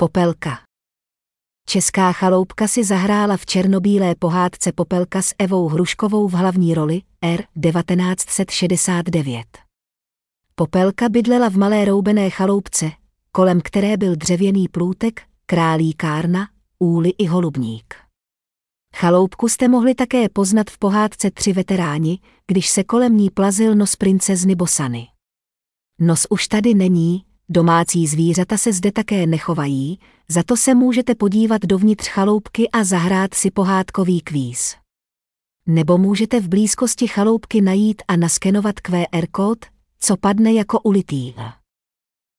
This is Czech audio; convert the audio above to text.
Popelka. Česká chaloupka si zahrála v černobílé pohádce Popelka s Evou Hruškovou v hlavní roli, R. 1969. Popelka bydlela v malé roubené chaloupce, kolem které byl dřevěný plůtek, králíkárna, úly i holubník. Chaloupku jste mohli také poznat v pohádce Tři veteráni, když se kolem ní plazil nos princezny Bosany. Nos už tady není, domácí zvířata se zde také nechovají, za to se můžete podívat dovnitř chaloupky a zahrát si pohádkový kvíz. Nebo můžete v blízkosti chaloupky najít a naskenovat QR kód, co padne jako ulitý.